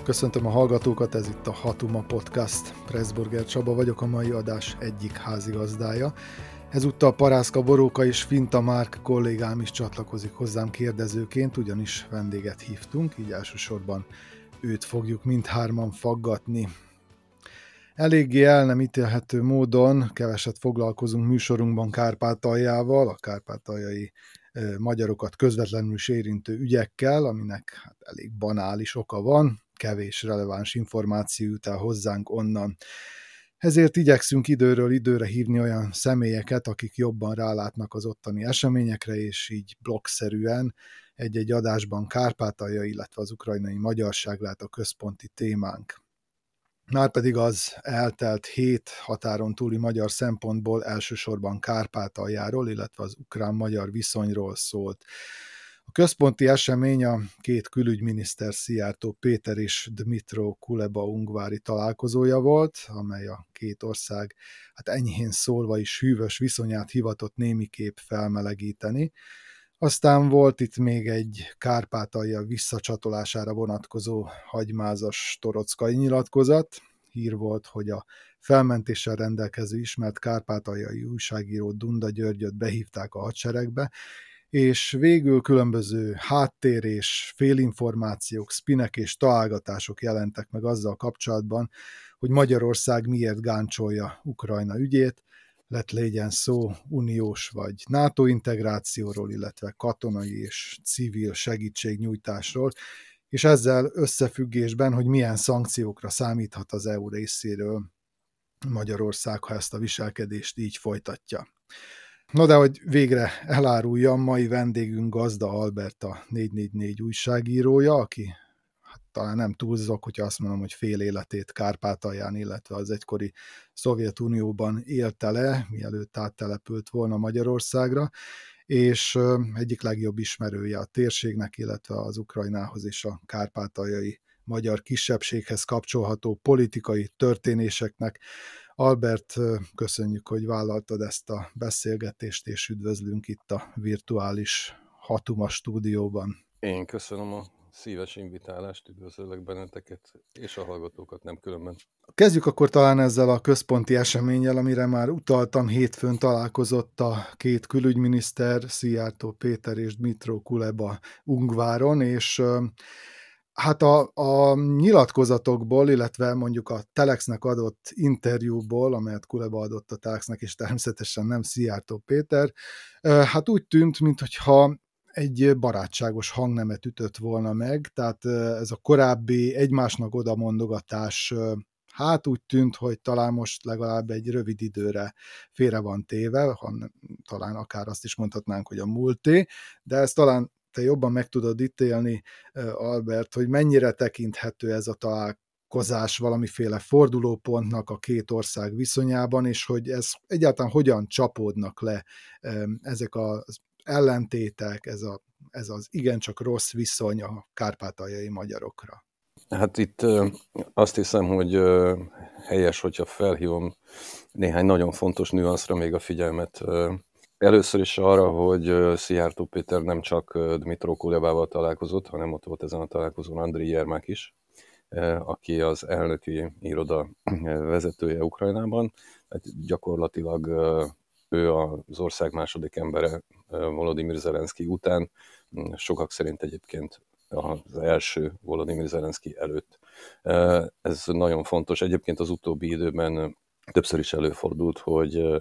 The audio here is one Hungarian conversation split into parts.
Köszöntöm a hallgatókat, ez itt a Hatuma Podcast. Pressburger Csaba vagyok, a mai adás egyik házigazdája. Ezúttal Parászka Boróka és Finta Márk kollégám is csatlakozik hozzám kérdezőként, ugyanis vendéget hívtunk, így elsősorban őt fogjuk mindhárman faggatni. Eléggé el nem ítélhető módon keveset foglalkozunk műsorunkban Kárpátaljával, a kárpátaljai magyarokat közvetlenül is érintő ügyekkel, aminek elég banális oka van, kevés releváns információ jut el hozzánk onnan. Ezért igyekszünk időről időre hívni olyan személyeket, akik jobban rálátnak az ottani eseményekre, és így blokkszerűen egy-egy adásban Kárpátalja, illetve az ukrajnai magyarság lett a központi témánk. Márpedig az eltelt hét határon túli magyar szempontból elsősorban Kárpátaljáról, illetve az ukrán-magyar viszonyról szólt. A központi esemény a két külügyminiszter, Szijjártó Péter és Dmytro Kuleba ungvári találkozója volt, amely a két ország enyhén szólva is hűvös viszonyát hivatott némiképp felmelegíteni. Aztán volt itt még egy Kárpátalja visszacsatolására vonatkozó hagymázas torockai nyilatkozat. Hír volt, hogy a felmentéssel rendelkező ismert kárpátaljai újságíró Dunda Györgyöt behívták a hadseregbe, és végül különböző háttér és félinformációk, szpinek és találgatások jelentek meg azzal kapcsolatban, hogy Magyarország miért gáncsolja Ukrajna ügyét, lett legyen szó uniós vagy NATO integrációról, illetve katonai és civil segítségnyújtásról, és ezzel összefüggésben, hogy milyen szankciókra számíthat az EU részéről Magyarország, ha ezt a viselkedést így folytatja. No de, hogy végre eláruljam, mai vendégünk Gazda Albert, a 444 újságírója, aki talán nem túlzok, hogyha azt mondom, hogy fél életét Kárpátalján, illetve az egykori Szovjetunióban élte le, mielőtt áttelepült volna Magyarországra, és egyik legjobb ismerője a térségnek, illetve az Ukrajnához és a kárpátaljai magyar kisebbséghez kapcsolható politikai történéseknek. Albert, köszönjük, hogy vállaltad ezt a beszélgetést, és üdvözlünk itt a virtuális Hatuma stúdióban. Én köszönöm a szíves invitálást, üdvözöllek benneteket, és a hallgatókat nem különben. Kezdjük akkor talán ezzel a központi eseménnyel, amire már utaltam, hétfőn találkozott a két külügyminiszter, Szijjártó Péter és Dmytro Kuleba Ungváron, és hát a nyilatkozatokból, illetve mondjuk a Telexnek adott interjúból, amelyet Kuleba adott a Telexnek, és természetesen nem Szijjártó Péter, hát úgy tűnt, mintha egy barátságos hangnemet ütött volna meg, tehát ez a korábbi egymásnak odamondogatás, hát úgy tűnt, hogy talán most legalább egy rövid időre félre van téve, talán akár azt is mondhatnánk, hogy a múlté, de ezt talán te jobban meg tudod ítélni, Albert, hogy mennyire tekinthető ez a találkozás valamiféle fordulópontnak a két ország viszonyában, és hogy ez egyáltalán hogyan csapódnak le ezek az ellentétek, ez az igencsak rossz viszony a kárpátaljai magyarokra. Hát itt azt hiszem, hogy helyes, hogyha felhívom néhány nagyon fontos nüanszra még a figyelmet. Először is arra, hogy Szijjártó Péter nem csak Dmytro Kulebával találkozott, hanem ott volt ezen a találkozón Andriy Jermák is, aki az elnöki iroda vezetője Ukrajnában. Hát gyakorlatilag ő az ország második embere Volodymyr Zelenszky után, sokak szerint egyébként az első Volodymyr Zelenszky előtt. Ez nagyon fontos. Egyébként az utóbbi időben többször is előfordult, hogy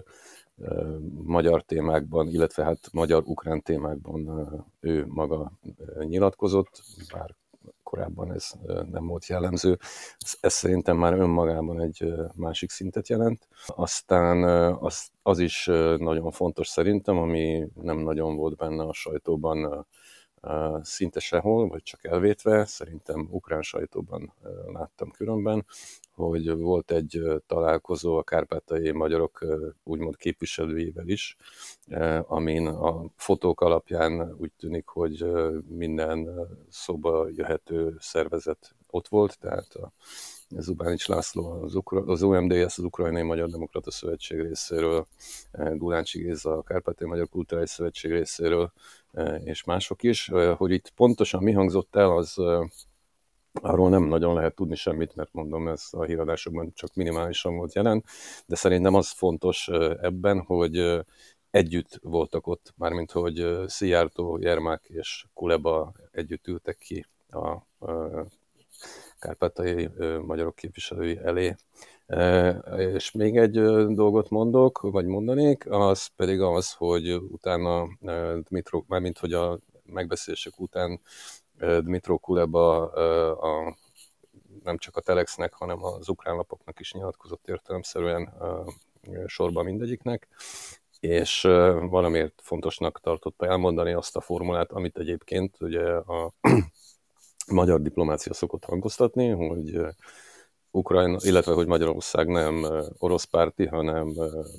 magyar témákban, illetve hát magyar-ukrán témákban ő maga nyilatkozott, bár korábban ez nem volt jellemző. Ez szerintem már önmagában egy másik szintet jelent. Aztán az is nagyon fontos szerintem, ami nem nagyon volt benne a sajtóban szinte sehol, vagy csak elvétve, szerintem ukrán sajtóban láttam különben, hogy volt egy találkozó a kárpátaljai magyarok úgymond képviselőjével is, amin a fotók alapján úgy tűnik, hogy minden szóba jöhető szervezet ott volt, tehát a Zubánics László az OMDS, az Ukrajnai Magyar Demokrata Szövetség részéről, Guláncsi Géza a Kárpátaljai Magyar Kulturális Szövetség részéről, és mások is. Hogy itt pontosan mi hangzott el, az arról nem nagyon lehet tudni semmit, mert mondom, ez a híradásokban csak minimálisan volt jelen, de szerintem az fontos ebben, hogy együtt voltak ott, mármint hogy Szijjártó, Jermák és Kuleba együtt ültek ki a kárpátaljai magyarok képviselői elé. És még egy dolgot mondok, vagy mondanék, az pedig az, hogy utána Dmytro, mármint hogy a megbeszélések után Dmytro Kuleba nem csak a Telexnek, hanem az ukrán lapoknak is nyilatkozott értelemszerűen sorban mindegyiknek, és valamiért fontosnak tartotta elmondani azt a formulát, amit egyébként ugye a magyar diplomácia szokott hangoztatni, hogy Ukrajna, illetve hogy Magyarország nem orosz párti, hanem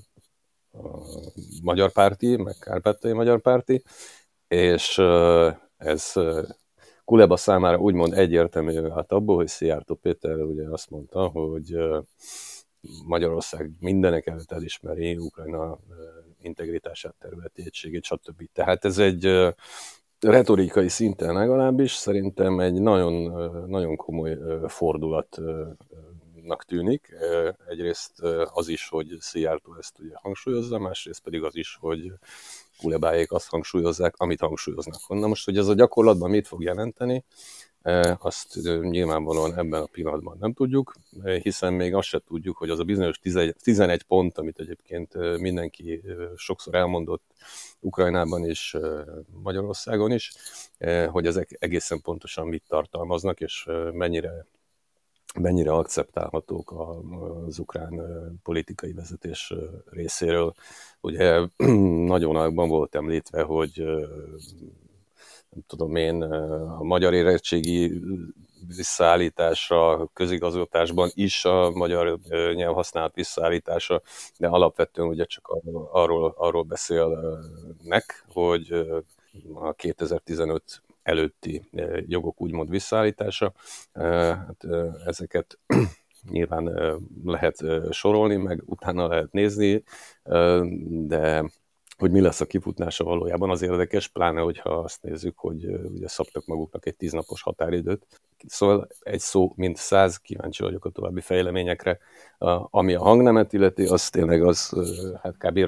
magyar párti, meg kárpátaljai magyar párti, és ez Kuleba számára úgymond egyértelmű vált abból, hogy Szijjártó Péter ugye azt mondta, hogy Magyarország mindenek előtt elismeri Ukrajna integritását, területi egységét, stb. Tehát ez egy retorikai szinten legalábbis szerintem egy nagyon, nagyon komoly fordulatnak tűnik. Egyrészt az is, hogy Szijjártó ezt ugye hangsúlyozza, másrészt pedig az is, hogy Kulebáék azt hangsúlyozzák, amit hangsúlyoznak. Na most, hogy ez a gyakorlatban mit fog jelenteni, azt nyilvánvalóan ebben a pillanatban nem tudjuk, hiszen még azt se tudjuk, hogy az a bizonyos 11 pont, amit egyébként mindenki sokszor elmondott Ukrajnában és Magyarországon is, hogy ezek egészen pontosan mit tartalmaznak, és mennyire akceptálhatók az ukrán politikai vezetés részéről. Ugye nagyonakban volt említve, hogy nem tudom én, a magyar érettségi visszaállítása, közigazgatásban is a magyar nyelvhasználat visszaállítása, de alapvetően ugye csak arról beszélnek, hogy a 2015 előtti jogok úgymond visszaállítása. Hát ezeket nyilván lehet sorolni, meg utána lehet nézni, de hogy mi lesz a kifutása valójában az érdekes, pláne hogyha azt nézzük, hogy ugye szabtak maguknak egy 10 napos határidőt. Szóval egy szó, mint 100, kíváncsi vagyok a további fejleményekre. Ami a hangnemet illeti, az tényleg hát kb.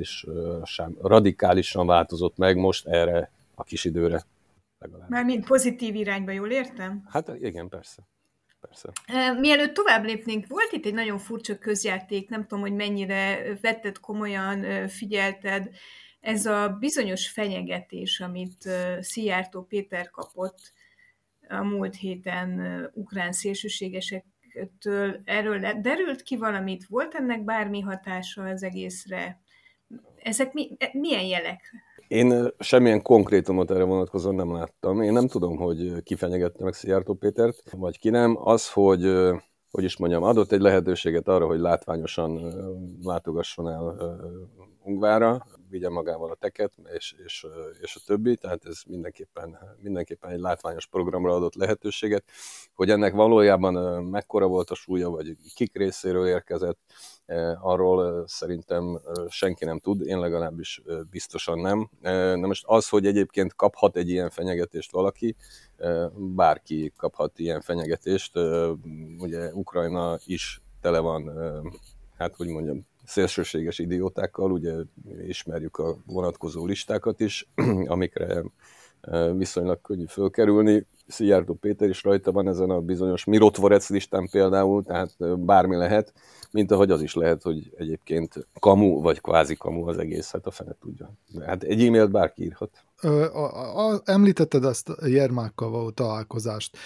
Radikálisan változott meg most erre a kis időre. Mármint pozitív irányba, jól értem? Hát igen, persze. Mielőtt tovább lépnénk, volt itt egy nagyon furcsa közjáték, nem tudom, hogy mennyire vetted komolyan, figyelted, ez a bizonyos fenyegetés, amit Szijjártó Péter kapott a múlt héten ukrán szélsőségesektől. Erről derült ki valamit? Volt ennek bármi hatása az egészre? Ezek milyen jelek? Én semmilyen konkrétumot erre vonatkozóan nem láttam. Én nem tudom, hogy ki fenyegette meg Szijjártó Pétert, vagy ki nem. Az, hogy is mondjam, adott egy lehetőséget arra, hogy látványosan látogasson el Ungvárra, vigye magával a teket és a többi, tehát ez mindenképpen egy látványos programra adott lehetőséget. Hogy ennek valójában mekkora volt a súlya, vagy kik részéről érkezett, arról szerintem senki nem tud, én legalábbis biztosan nem. Na most az, hogy egyébként kaphat egy ilyen fenyegetést valaki, bárki kaphat ilyen fenyegetést, ugye Ukrajna is tele van, hát hogy mondjam, szélsőséges idiótákkal, ugye ismerjük a vonatkozó listákat is, amikre viszonylag könnyű fölkerülni. Szijjártó Péter is rajta van ezen a bizonyos Mirotvorec listán például, tehát bármi lehet, mint ahogy az is lehet, hogy egyébként kamu vagy kvázi kamu az egész, hát a fene tudja. Hát egy e-mailt bárki írhat. Említetted ezt a Jermákkal való találkozást,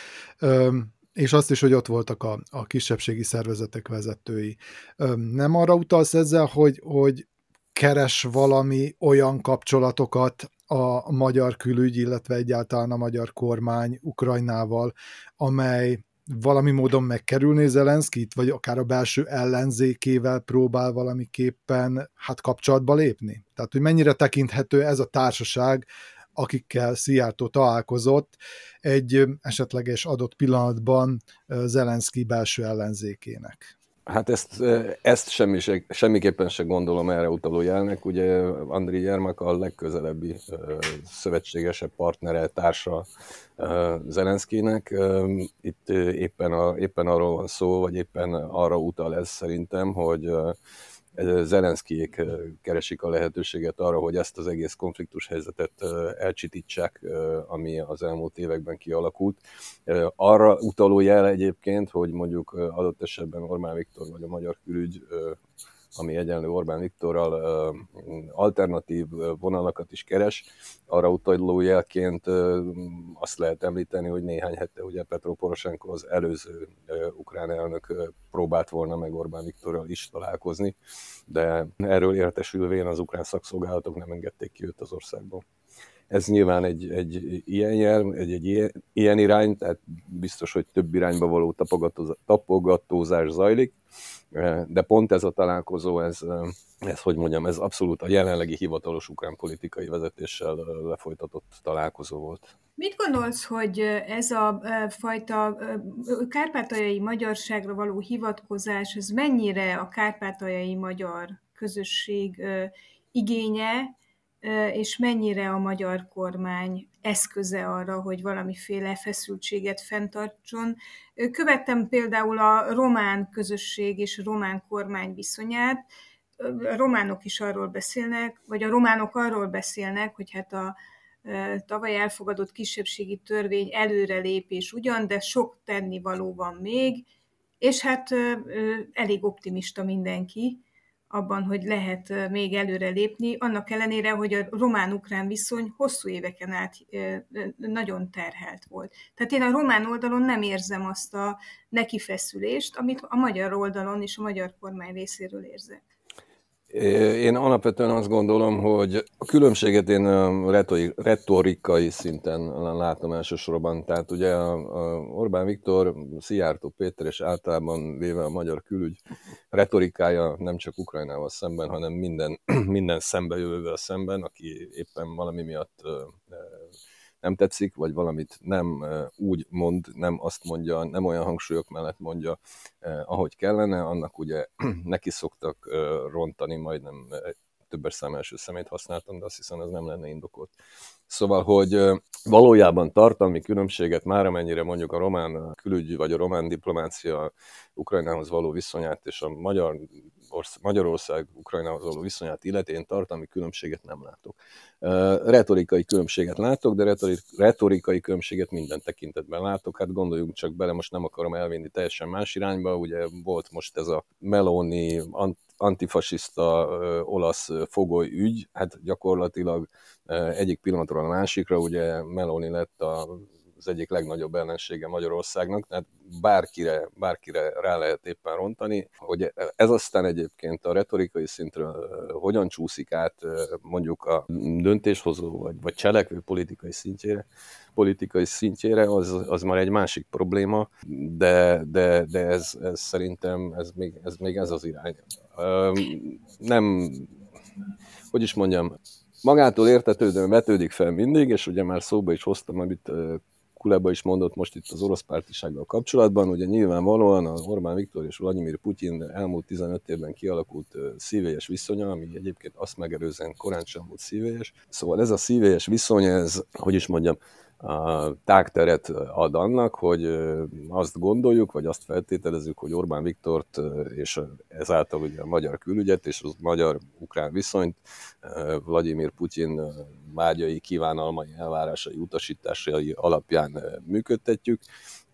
és azt is, hogy ott voltak a kisebbségi szervezetek vezetői. Nem arra utalsz ezzel, hogy keres valami olyan kapcsolatokat a magyar külügy, illetve egyáltalán a magyar kormány Ukrajnával, amely valami módon megkerülné Zelenszkit, vagy akár a belső ellenzékével próbál valamiképpen kapcsolatba lépni? Tehát, hogy mennyire tekinthető ez a társaság, akikkel Szijjártó találkozott egy esetleges adott pillanatban Zelenszky belső ellenzékének? Hát ezt semmiképpen se gondolom erre utaló jelnek. Ugye Andriy Jermak a legközelebbi szövetségesebb partnere, társa Zelenszkijnek. Itt éppen arról van szó, vagy éppen arra utal ez szerintem, hogy Zelenszkijék keresik a lehetőséget arra, hogy ezt az egész konfliktus helyzetet elcsitítsák, ami az elmúlt években kialakult. Arra utaló jel egyébként, hogy mondjuk adott esetben Orbán Viktor vagy a magyar külügy, ami egyenlő Orbán Viktorral alternatív vonalakat is keres. Arra utaló jelként azt lehet említeni, hogy néhány hete ugye Petro Poroshenko, az előző ukrán elnök próbált volna meg Orbán Viktorral is találkozni, de erről értesülvén az ukrán szakszolgálatok nem engedték ki őt az országból. Ez nyilván egy ilyen jel, egy ilyen irány, tehát biztos, hogy több irányba való tapogatózás zajlik, de pont ez a találkozó, ez hogy mondjam, ez abszolút a jelenlegi hivatalos ukrán politikai vezetéssel lefolytatott találkozó volt. Mit gondolsz, hogy ez a fajta kárpátaljai magyarságra való hivatkozás, ez mennyire a kárpátaljai magyar közösség igénye, és mennyire a magyar kormány eszköze arra, hogy valamiféle feszültséget fenntartson? Követtem például a román közösség és a román kormány viszonyát. A románok is arról beszélnek, vagy a románok arról beszélnek, hogy hát a tavaly elfogadott kisebbségi törvény előrelépés ugyan, de sok tennivaló van még, és hát elég optimista mindenki abban, hogy lehet még előre lépni, annak ellenére, hogy a román-ukrán viszony hosszú éveken át nagyon terhelt volt. Tehát én a román oldalon nem érzem azt a nekifeszülést, amit a magyar oldalon és a magyar kormány részéről érzek. Én alapvetően azt gondolom, hogy a különbséget én retorikai szinten látom elsősorban. Tehát ugye a Orbán Viktor, Szijjártó Péter és általában véve a magyar külügy retorikája nem csak Ukrajnával szemben, hanem minden szembejövővel szemben, aki éppen valami miatt nem tetszik, vagy valamit nem úgy mond, nem azt mondja, nem olyan hangsúlyok mellett mondja, ahogy kellene, annak ugye neki szoktak rontani, majdnem többes szám első szemét használtam, de azt hiszem ez nem lenne indokolt. Szóval, hogy valójában tartalmi különbséget már amennyire mondjuk a román külügy vagy a román diplomácia Ukrajnához való viszonyát és a Magyarország Ukrajnához való viszonyát illetén tartalmi különbséget nem látok. Retorikai különbséget látok, de retorikai különbséget minden tekintetben látok. Hát gondoljunk csak bele, most nem akarom elvinni teljesen más irányba, ugye volt most ez a Meloni antifasiszta olasz fogoly ügy, hát gyakorlatilag egyik pillanatról a másikra, ugye Meloni lett az egyik legnagyobb ellensége Magyarországnak, tehát bárkire rá lehet éppen rontani, hogy ez aztán egyébként a retorikai szintről hogyan csúszik át mondjuk a döntéshozó vagy cselekvő politikai szintjére, az már egy másik probléma, de ez szerintem ez még ez az irány. Nem, hogy is mondjam, magától értetődően vetődik fel mindig, és ugye már szóba is hoztam, amit Kuleba is mondott most itt az orosz pártisággal kapcsolatban, ugye nyilvánvalóan az Orbán Viktor és Vladimir Putyin elmúlt 15 évben kialakult szívélyes viszonya, ami egyébként azt megelőzően korán sem volt szívélyes. Szóval ez a szívélyes viszony, ez, hogy is mondjam, a tágteret ad annak, hogy azt gondoljuk, vagy azt feltételezzük, hogy Orbán Viktort és ezáltal ugye a magyar külügyet és a magyar-ukrán viszonyt Vladimir Putyin vágyai, kívánalmai, elvárásai, utasításai alapján működtetjük.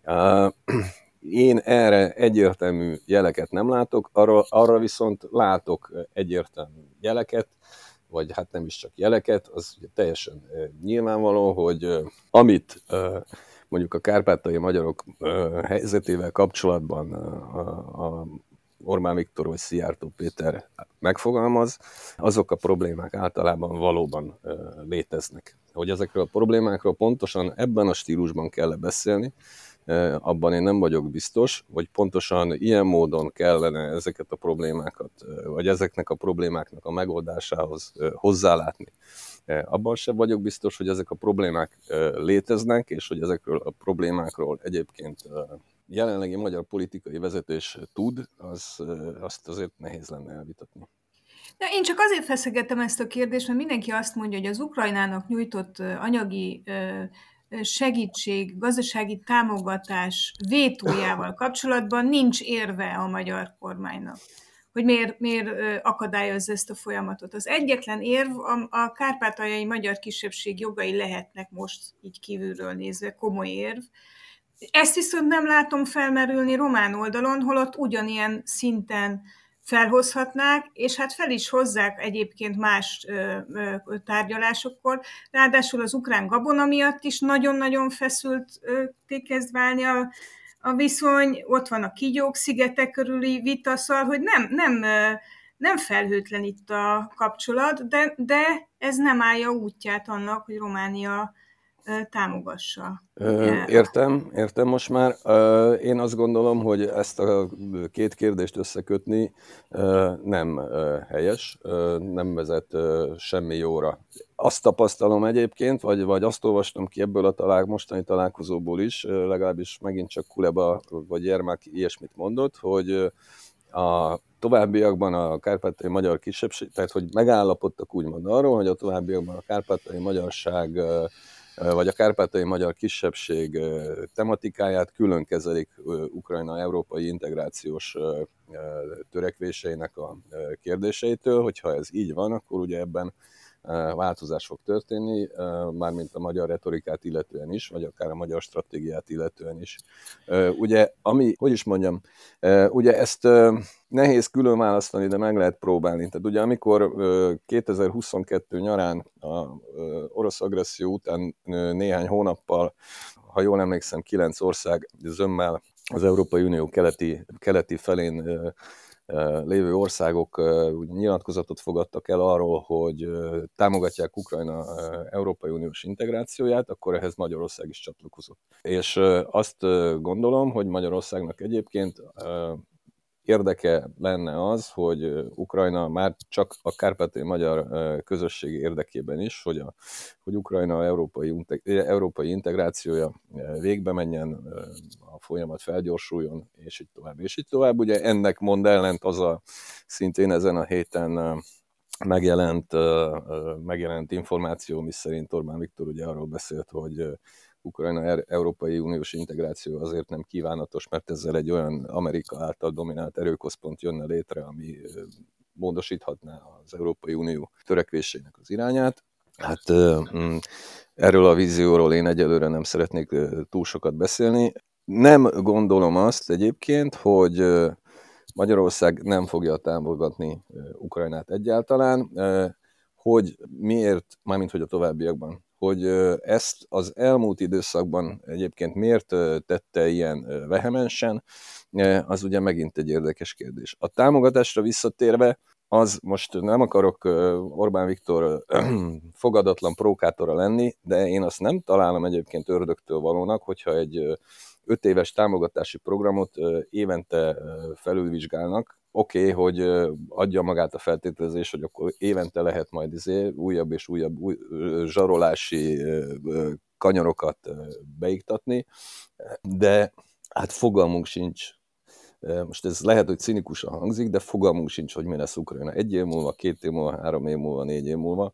Én erre egyértelmű jeleket nem látok, arra viszont látok egyértelmű jeleket, vagy hát nem is csak jeleket, az ugye teljesen nyilvánvaló, hogy amit mondjuk a kárpátaljai magyarok helyzetével kapcsolatban a Orbán Viktor vagy Szijjártó Péter megfogalmaz, azok a problémák általában valóban léteznek. Hogy ezekről a problémákról pontosan ebben a stílusban kell beszélni, abban én nem vagyok biztos, vagy pontosan ilyen módon kellene ezeket a problémákat, vagy ezeknek a problémáknak a megoldásához hozzálátni. Abban sem vagyok biztos, hogy ezek a problémák léteznek, és hogy ezekről a problémákról egyébként jelenlegi magyar politikai vezetés tud, azt azért nehéz lenne elvitatni. De én csak azért feszegettem ezt a kérdést, mert mindenki azt mondja, hogy az Ukrajnának nyújtott anyagi segítség, gazdasági támogatás vétójával kapcsolatban nincs érve a magyar kormánynak, hogy miért akadályozza ezt a folyamatot. Az egyetlen érv a kárpátaljai magyar kisebbség jogai lehetnek most így kívülről nézve, komoly érv. Ezt viszont nem látom felmerülni román oldalon, holott ugyanilyen szinten felhozhatnák, és hát fel is hozzák egyébként más tárgyalásokkor. Ráadásul az ukrán gabona miatt is nagyon-nagyon feszültté kezd válni a viszony, ott van a Kígyók-szigetek körüli vita, szóval, hogy nem felhőtlen itt a kapcsolat, de ez nem állja útját annak, hogy Románia támogassa. Értem most már. Én azt gondolom, hogy ezt a két kérdést összekötni nem helyes, nem vezet semmi jóra. Azt tapasztalom egyébként, vagy azt olvastam ki ebből a mostani találkozóból is, legalábbis megint csak Kuleba vagy Jermák ilyesmit mondott, hogy a továbbiakban a kárpátaljai magyar kisebbség, tehát hogy megállapodtak úgymond arról, hogy a továbbiakban a kárpátaljai magyarság vagy a kárpátaljai magyar kisebbség tematikáját külön kezelik Ukrajna európai integrációs törekvéseinek a kérdéseitől. Hogyha ez így van, akkor ugye ebben változás fog történni, mármint a magyar retorikát illetően is, vagy akár a magyar stratégiát illetően is. Ugye, ugye ezt nehéz külön választani, de meg lehet próbálni. Tehát ugye amikor 2022 nyarán a orosz agresszió után néhány hónappal, ha jól emlékszem, 9 ország zömmel az Európai Unió keleti felén lévő országok nyilatkozatot fogadtak el arról, hogy támogatják Ukrajna Európai Uniós integrációját, akkor ehhez Magyarország is csatlakozott. És azt gondolom, hogy Magyarországnak egyébként érdeke lenne az, hogy Ukrajna már csak a kárpátaljai magyar közösség érdekében is, hogy Ukrajna európai integrációja végbe menjen, a folyamat felgyorsuljon, és így tovább, és így tovább. Ugye ennek mond ellent az a szintén ezen a héten megjelent információ, miszerint Orbán Viktor ugye arról beszélt, hogy Ukrajna Európai Uniós integráció azért nem kívánatos, mert ezzel egy olyan Amerika által dominált erőközpont jönne létre, ami módosíthatná az Európai Unió törekvésének az irányát. Hát erről a vízióról én egyelőre nem szeretnék túl sokat beszélni. Nem gondolom azt egyébként, hogy Magyarország nem fogja támogatni Ukrajnát egyáltalán, hogy miért, mármint hogy a továbbiakban, hogy ezt az elmúlt időszakban egyébként miért tette ilyen vehemensen, az ugye megint egy érdekes kérdés. A támogatásra visszatérve, az most nem akarok Orbán Viktor fogadatlan prókátora lenni, de én azt nem találom egyébként ördögtől valónak, hogyha egy 5 éves támogatási programot évente felülvizsgálnak. Oké, hogy adja magát a feltételezés, hogy akkor évente lehet majd újabb és újabb zsarolási kanyarokat beiktatni, de hát fogalmunk sincs. Most ez lehet, hogy cinikusan hangzik, de fogalmunk sincs, hogy mi lesz Ukrajna 1 év múlva, 2 év múlva, 3 év múlva, 4 év múlva,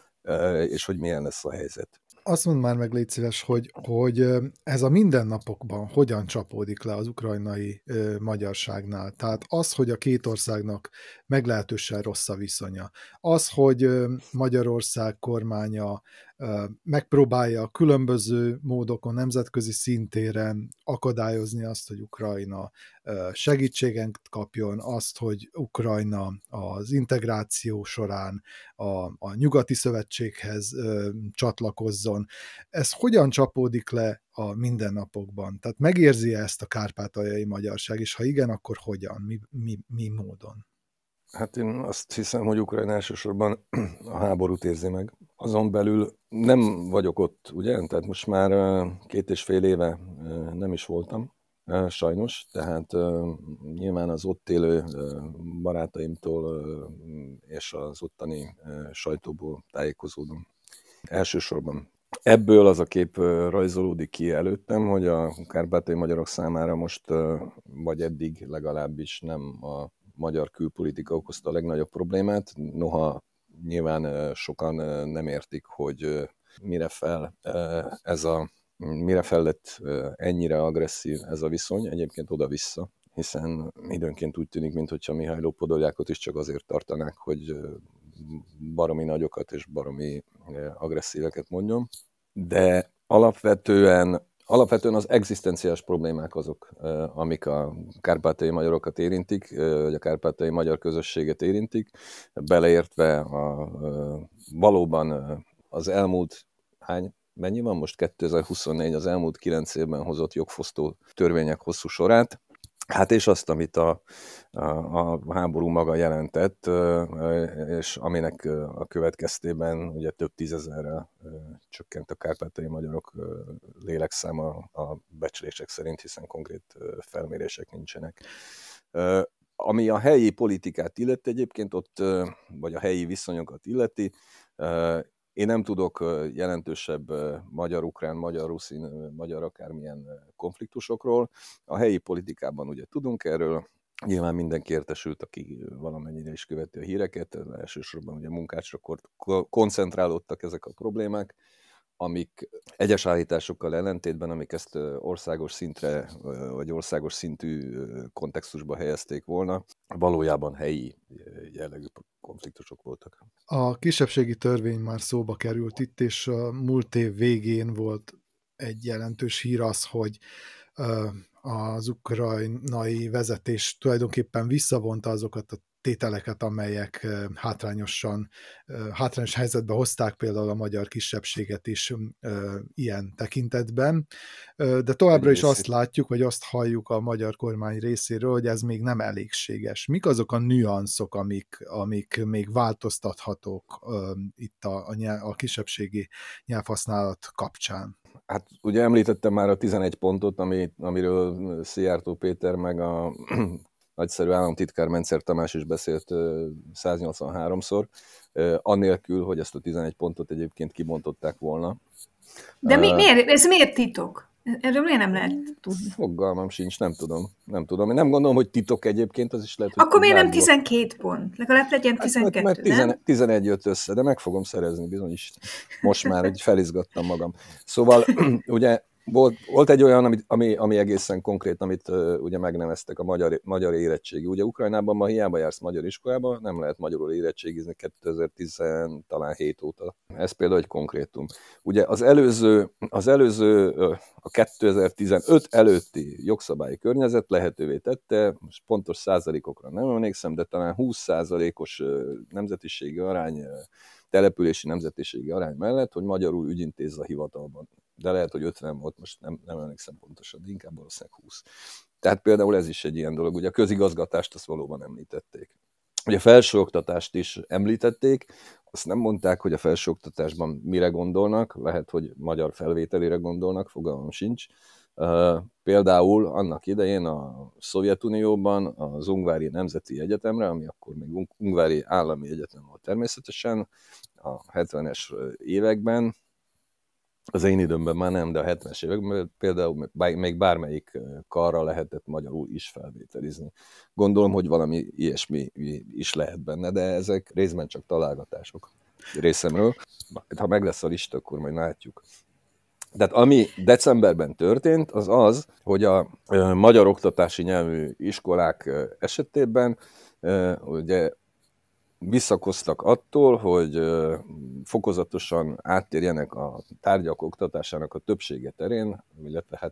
és hogy milyen lesz a helyzet. Azt mondd már meg, légy szíves, hogy ez a mindennapokban hogyan csapódik le az ukrajnai magyarságnál. Tehát az, hogy a két országnak meglehetősen rossz a viszonya. Az, hogy Magyarország kormánya megpróbálja különböző módokon, nemzetközi szintéren akadályozni azt, hogy Ukrajna segítséget kapjon, azt, hogy Ukrajna az integráció során a nyugati szövetséghez csatlakozzon. Ez hogyan csapódik le a mindennapokban? Tehát megérzi ezt a kárpátaljai magyarság, és ha igen, akkor hogyan? Mi módon? Hát én azt hiszem, hogy Ukrajna elsősorban a háborút érzi meg. Azon belül nem vagyok ott, ugye? Tehát most már 2,5 éve nem is voltam, sajnos. Tehát nyilván az ott élő barátaimtól és az ottani sajtóból tájékozódom elsősorban. Ebből az a kép rajzolódik ki előttem, hogy a kárpátaljai magyarok számára most, vagy eddig legalábbis nem a magyar külpolitika okozta a legnagyobb problémát, noha nyilván sokan nem értik, hogy mire fel lett ennyire agresszív ez a viszony, egyébként oda-vissza, hiszen időnként úgy tűnik, mintha Mihailo Podoljákot is csak azért tartanák, hogy baromi nagyokat és baromi agresszíveket mondjon, de alapvetően az egzisztenciális problémák azok, amik a kárpátaljai magyarokat érintik, vagy a kárpátaljai magyar közösséget érintik, beleértve valóban az elmúlt mennyi van most 2024, az elmúlt 9 évben hozott jogfosztó törvények hosszú sorát, hát és azt, amit a háború maga jelentett, és aminek a következtében ugye több tízezerrel csökkent a kárpátaljai magyarok lélekszáma a becslések szerint, hiszen konkrét felmérések nincsenek. Ami a helyi politikát illeti egyébként ott, vagy a helyi viszonyokat illeti, én nem tudok jelentősebb magyar-ukrán, magyar-ruszin, magyar akármilyen konfliktusokról. A helyi politikában ugye tudunk erről, nyilván mindenki értesült, aki valamennyire is követi a híreket, elsősorban ugye Munkácsra koncentrálódtak ezek a problémák, amik egyes állításokkal ellentétben, amik ezt országos szintre, vagy országos szintű kontextusba helyezték volna, valójában helyi jellegű konfliktusok voltak. A kisebbségi törvény már szóba került itt, és a múlt év végén volt egy jelentős hír az, hogy az ukrajnai vezetés tulajdonképpen visszavonta azokat a tételeket, amelyek hátrányos helyzetbe hozták például a magyar kisebbséget is ilyen tekintetben. De továbbra is azt látjuk, vagy azt halljuk a magyar kormány részéről, hogy ez még nem elégséges. Mik azok a nüanszok, amik még változtathatók itt a kisebbségi nyelvhasználat kapcsán? Hát ugye említettem már a 11 pontot, amiről Szijjártó Péter meg a nagyszerű államtitkár Mencer Tamás is beszélt 183-szor, annélkül, hogy ezt a 11 pontot egyébként kibontották volna. De miért? Ez miért titok? Erről miért nem lehet tudni? Fogalmam sincs, nem tudom. Én nem gondolom, hogy titok egyébként, az is lehet, hogy... Akkor miért nem 12 pont? Legalább legyen 12, mert 11 jött össze, de meg fogom szerezni, bizony is. Most már, hogy felizgattam magam. Szóval, ugye, volt egy olyan, ami egészen konkrét, amit ugye megneveztek, a magyar érettségi. Ugye Ukrajnában ma hiába jársz magyar iskolába, nem lehet magyarul érettségizni 2017 óta. Ez például egy konkrétum. Ugye az előző a 2015 előtti jogszabályi környezet lehetővé tette, most pontos százalékokra nem emlékszem, de talán 20%-os nemzetiségi arány, települési nemzetiségi arány mellett, hogy magyarul ügyintézz a hivatalban. De lehet, hogy 50 volt, most nem emlékszem pontosan, de inkább valószínűleg 20. Tehát például ez is egy ilyen dolog. Ugye a közigazgatást azt valóban említették. Ugye a felsőoktatást is említették, azt nem mondták, hogy a felsőoktatásban mire gondolnak, lehet, hogy magyar felvételére gondolnak, fogalmam sincs. Például annak idején a Szovjetunióban az Ungvári Nemzeti Egyetemre, ami akkor még Ungvári Állami Egyetem volt természetesen, a 70-es években, az én időmben már nem, de a 70-es években például még bármelyik karra lehetett magyarul is felvételizni. Gondolom, hogy valami ilyesmi is lehet benne, de ezek részben csak találgatások részemről. Ha meg lesz a lista, akkor majd látjuk. Tehát ami decemberben történt, az, hogy a magyar oktatási nyelvű iskolák esetében ugye visszakoztak attól, hogy fokozatosan áttérjenek a tárgyak oktatásának a többsége terén, illetve hát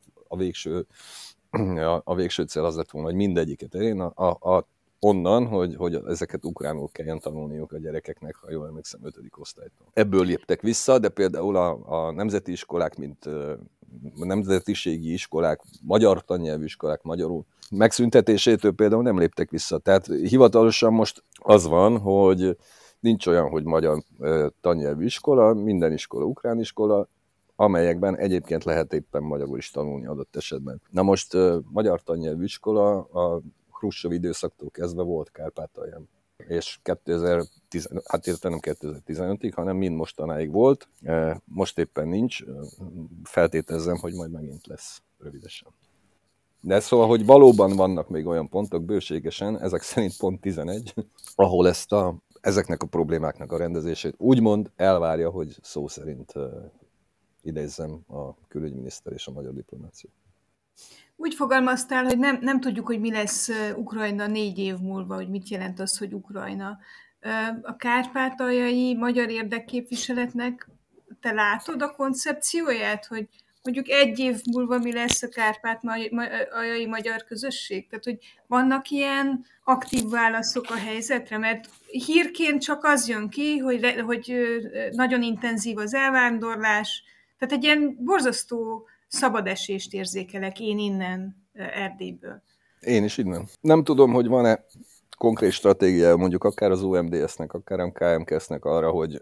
a végső cél az lett volna, hogy mindegyiket terén, onnan, hogy ezeket ukránul kelljen tanulniuk a gyerekeknek, ha jól emlékszem, 5. osztálytól. Ebből léptek vissza, de például a nemzeti iskolák, mint nemzetiségi iskolák, magyar tannyelvű iskolák magyarul megszüntetésétől például nem léptek vissza. Tehát hivatalosan most az van, hogy nincs olyan, hogy magyar tannyelvű iskola, minden iskola ukrán iskola, amelyekben egyébként lehet éppen magyarul is tanulni adott esetben. Na most magyar tannyelvű iskola a Hruscsov időszaktól kezdve volt Kárpátalján. és 2010, hát értem nem 2015-ig, hanem mind mostanáig volt. Most éppen nincs, feltételezem, hogy majd megint lesz rövidesen. De szóval, hogy valóban vannak még olyan pontok bőségesen, ezek szerint pont 11, ahol ezeknek a problémáknak a rendezését úgymond elvárja, hogy szó szerint idézzem a külügyminiszter és a magyar diplomácia. Úgy fogalmaztál, hogy nem tudjuk, hogy mi lesz Ukrajna 4 év múlva, hogy mit jelent az, hogy Ukrajna. A kárpátaljai magyar érdekképviseletnek te látod a koncepcióját, hogy mondjuk 1 év múlva mi lesz a kárpátaljai magyar közösség? Tehát, hogy vannak ilyen aktív válaszok a helyzetre? Mert hírként csak az jön ki, hogy nagyon intenzív az elvándorlás, tehát egy ilyen borzasztó szabadesést érzékelek én innen Erdélyből. Én is innen. Nem tudom, hogy van-e konkrét stratégia, mondjuk akár az UMDS-nek, akár a KMKS-nek arra, hogy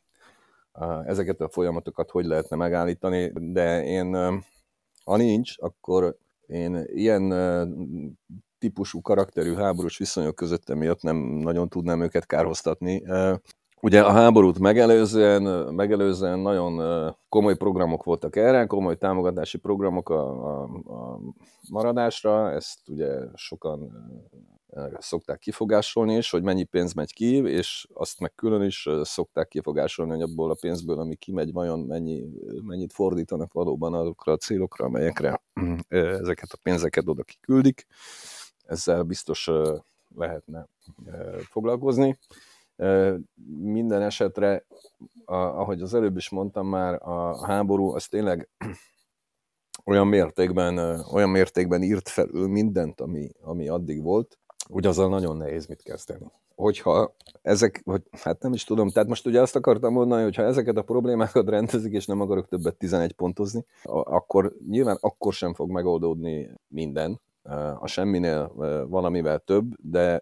ezeket a folyamatokat hogy lehetne megállítani, de ha nincs, akkor én ilyen típusú karakterű háborús viszonyok között miatt nem nagyon tudnám őket kárhoztatni. Ugye a háborút megelőzően nagyon komoly programok voltak erre, komoly támogatási programok a maradásra, ezt ugye sokan szokták kifogásolni is, hogy mennyi pénz megy ki, és azt meg külön is szokták kifogásolni, hogy abból a pénzből, ami kimegy, vajon mennyit fordítanak valóban azokra a célokra, amelyekre ezeket a pénzeket oda kiküldik. Ezzel biztos lehetne foglalkozni. Minden esetre, ahogy az előbb is mondtam már, a háború az tényleg olyan mértékben írt felül mindent, ami addig volt, hogy azzal nagyon nehéz mit kezdeni. Hát nem is tudom, tehát most ugye azt akartam mondani, hogy ha ezeket a problémákat rendezik, és nem akarok többet 11 pontozni, akkor nyilván akkor sem fog megoldódni minden. A semminél valamivel több, de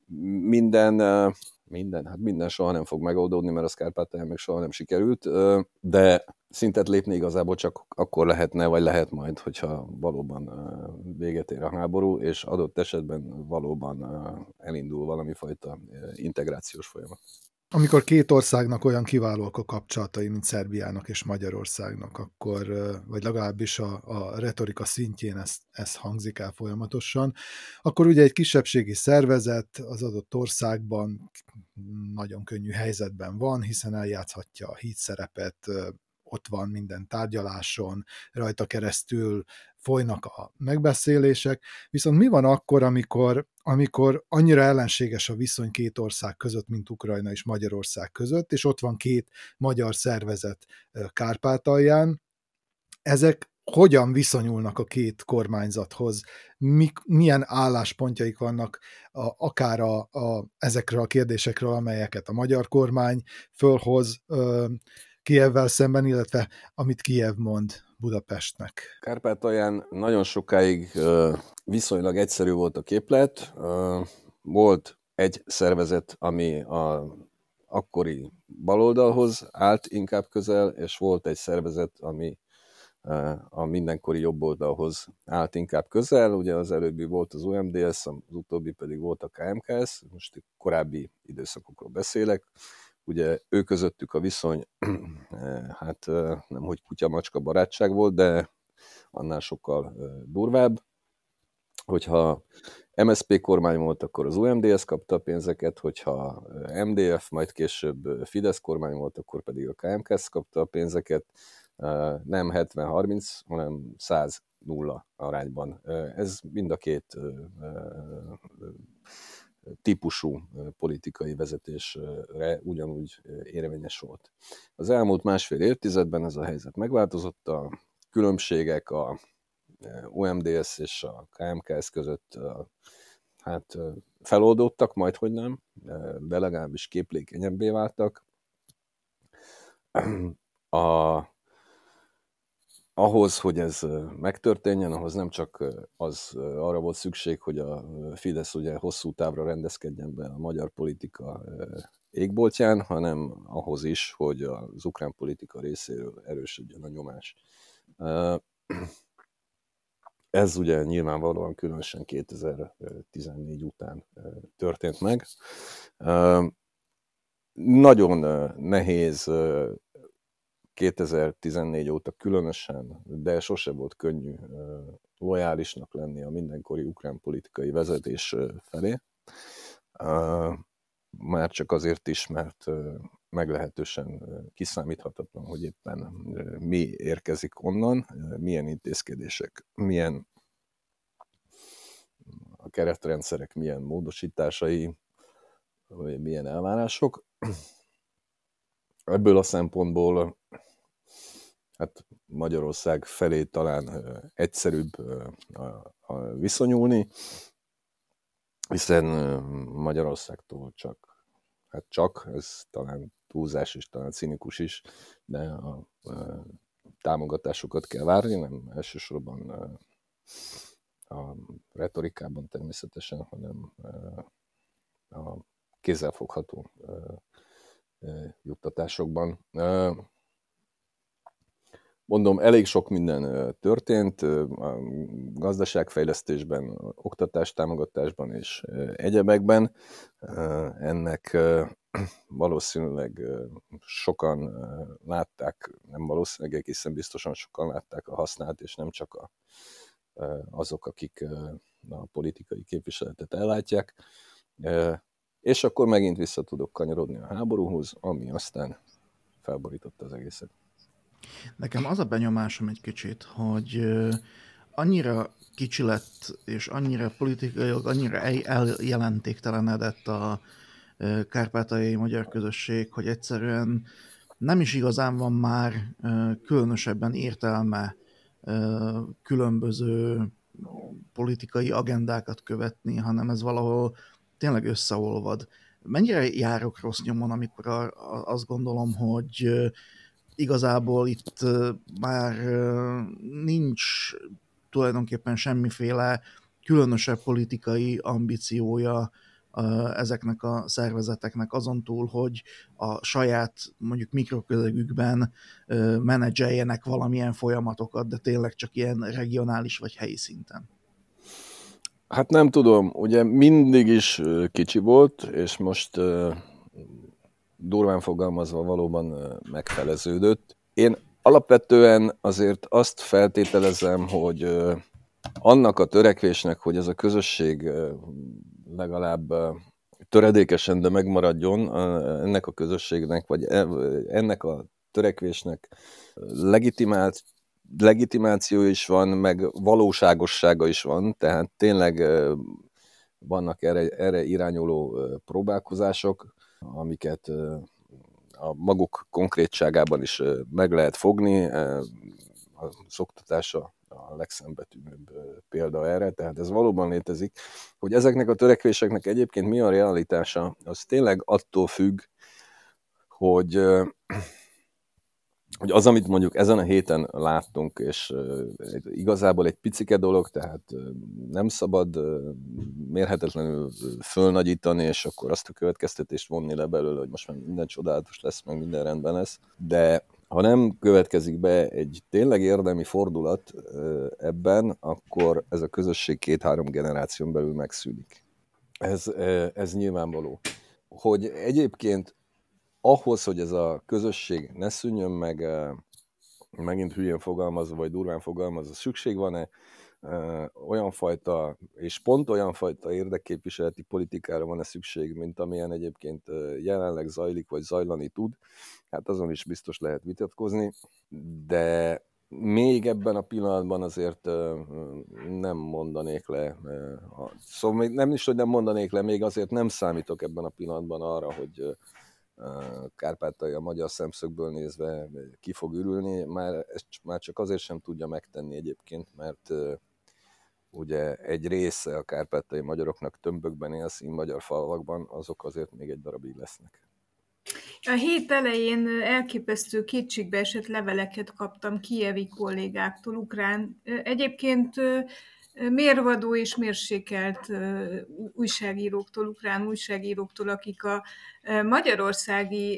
minden soha nem fog megoldódni, mert a Kárpátalján meg soha nem sikerült, de szintet lépni igazából csak akkor lehetne, vagy lehet majd, hogyha valóban véget ér a háború, és adott esetben valóban elindul valami fajta integrációs folyamat. Amikor két országnak olyan kiválóak a kapcsolatai, mint Szerbiának és Magyarországnak, akkor, vagy legalábbis a retorika szintjén ez hangzik el folyamatosan, akkor ugye egy kisebbségi szervezet az adott országban nagyon könnyű helyzetben van, hiszen eljátszhatja a hídszerepet, ott van minden tárgyaláson, rajta keresztül folynak a megbeszélések, viszont mi van akkor, amikor annyira ellenséges a viszony két ország között, mint Ukrajna és Magyarország között, és ott van két magyar szervezet Kárpátalján, ezek hogyan viszonyulnak a két kormányzathoz, milyen álláspontjaik vannak akár ezekről a kérdésekről, amelyeket a magyar kormány fölhoz Kijevvel szemben, illetve amit Kijev mond Budapestnek. Kárpátalján nagyon sokáig viszonylag egyszerű volt a képlet. Volt egy szervezet, ami a akkori baloldalhoz állt inkább közel, és volt egy szervezet, ami a mindenkori jobboldalhoz állt inkább közel. Ugye az előbbi volt az UMDS, az utóbbi pedig volt a KMKS, most korábbi időszakokról beszélek. Ugye ő közöttük a viszony, hát nem hogy kutya-macska barátság volt, de annál sokkal durvább. Hogyha MSZP kormány volt, akkor az UMDS kapta a pénzeket, hogyha MDF, majd később Fidesz kormány volt, akkor pedig a KMKS kapta a pénzeket. Nem 70-30, hanem 100-0 arányban. Ez mind a két típusú politikai vezetésre ugyanúgy érvényes volt. Az elmúlt másfél évtizedben ez a helyzet megváltozott, a különbségek a OMDS és a KMKS között hát feloldódtak, majdhogy nem, de legalábbis képlékenyebbé váltak. Ahhoz, hogy ez megtörténjen, ahhoz nem csak arra volt szükség, hogy a Fidesz ugye hosszú távra rendezkedjen be a magyar politika égboltján, hanem ahhoz is, hogy az ukrán politika részéről erősödjön a nyomás. Ez ugye nyilvánvalóan különösen 2014 után történt meg. Nagyon nehéz 2014 óta különösen, de sose volt könnyű lojálisnak lenni a mindenkori ukrán politikai vezetés felé. Már csak azért is, mert meglehetősen kiszámíthatatlan, hogy éppen mi érkezik onnan, milyen intézkedések, milyen a keretrendszerek, milyen módosításai, vagy milyen elvárások. Ebből a szempontból hát Magyarország felé talán egyszerűbb viszonyulni, hiszen Magyarországtól csak, ez talán túlzás és talán cinikus is, de a támogatásokat kell várni, nem elsősorban a retorikában természetesen, hanem a kézzelfogható juttatásokban. Mondom, elég sok minden történt a gazdaságfejlesztésben, oktatástámogatásban és egyebekben. Ennek valószínűleg sokan látták, nem valószínűleg, egészen biztosan sokan látták a hasznát, és nem csak azok, akik a politikai képviseletet ellátják. És akkor megint vissza tudok kanyarodni a háborúhoz, ami aztán felborította az egészet. Nekem az a benyomásom egy kicsit, hogy annyira kicsi lett, és annyira politikailag, annyira eljelentéktelenedett a kárpátaljai magyar közösség, hogy egyszerűen nem is igazán van már különösebben értelme különböző politikai agendákat követni, hanem ez valahol tényleg összeolvad. Mennyire járok rossz nyomon, amikor azt gondolom, hogy igazából itt már nincs tulajdonképpen semmiféle különösebb politikai ambíciója ezeknek a szervezeteknek azon túl, hogy a saját mondjuk mikroközegükben menedzseljenek valamilyen folyamatokat, de tényleg csak ilyen regionális vagy helyi szinten. Hát nem tudom, ugye mindig is kicsi volt, és most durván fogalmazva valóban megfeleződött. Én alapvetően azért azt feltételezem, hogy annak a törekvésnek, hogy ez a közösség legalább töredékesen, de megmaradjon, ennek a közösségnek, vagy ennek a törekvésnek legitimáció is van, meg valóságossága is van, tehát tényleg vannak erre irányuló próbálkozások, amiket a maguk konkrétságában is meg lehet fogni. Az oktatás a legszembetűnőbb példa erre, tehát ez valóban létezik. Hogy ezeknek a törekvéseknek egyébként mi a realitása, az tényleg attól függ, hogy az, amit mondjuk ezen a héten láttunk, és igazából egy picike dolog, tehát nem szabad mérhetetlenül fölnagyítani, és akkor azt a következtetést vonni le belőle, hogy most már minden csodálatos lesz, meg minden rendben lesz. De ha nem következik be egy tényleg érdemi fordulat ebben, akkor ez a közösség 2-3 generáción belül megszűnik. Ez nyilvánvaló. Hogy egyébként ahhoz, hogy ez a közösség ne szűnjön meg, megint hülyén fogalmazva, vagy durván fogalmazva, szükség van-e olyan fajta, és pont olyan fajta érdekképviseleti politikára van-e szükség, mint amilyen egyébként jelenleg zajlik, vagy zajlani tud? Hát azon is biztos lehet vitatkozni, de még ebben a pillanatban azért nem mondanék le. Szóval még nem is, hogy nem mondanék le, még azért nem számítok ebben a pillanatban arra, hogy Kárpátalja magyar szemszögből nézve ki fog ürülni, ezt már csak azért sem tudja megtenni egyébként, mert ugye egy része a kárpátaljai magyaroknak tömbökben él, színmagyar falvakban, azok azért még egy darabig lesznek. A hét elején elképesztő kétségbeesett leveleket kaptam kijevi kollégáktól, ukrán, egyébként mérvadó és mérsékelt újságíróktól, ukrán újságíróktól, akik a magyarországi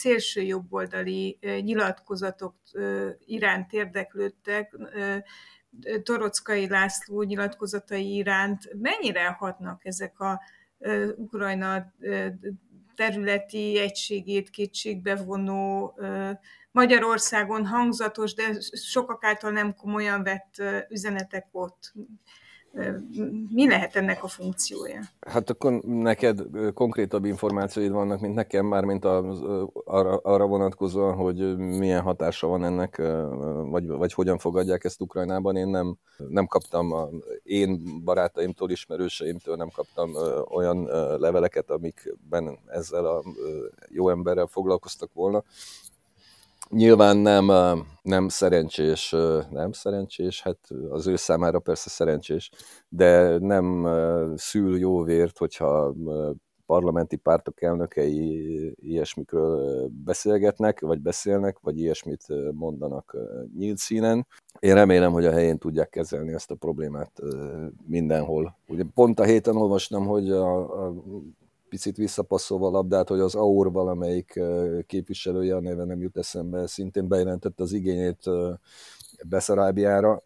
szélsőjobboldali nyilatkozatok iránt érdeklődtek, Toroczkai László nyilatkozatai iránt mennyire hatnak ezek a Ukrajna területi egységét kétségbe vonó, Magyarországon hangzatos, de sokak által nem komolyan vett üzenetek ott? Mi lehet ennek a funkciója? Hát akkor neked konkrétabb információid vannak, mint nekem, mármint arra vonatkozóan, hogy milyen hatása van ennek, vagy hogyan fogadják ezt Ukrajnában. Én nem kaptam, én barátaimtól, ismerőseimtől nem kaptam olyan leveleket, amikben ezzel a jó emberrel foglalkoztak volna. Nyilván nem szerencsés, hát az ő számára persze szerencsés, de nem szül jó vért, hogyha parlamenti pártok elnökei ilyesmikről beszélgetnek, vagy beszélnek, vagy ilyesmit mondanak nyílt színen. Én remélem, hogy a helyén tudják kezelni ezt a problémát mindenhol. Ugye pont a héten olvastam, hogy a picit visszapasszolva a labdát, hogy az AUR valamelyik képviselője, a neve nem jut eszembe, szintén bejelentette az igényét Beszarábiára.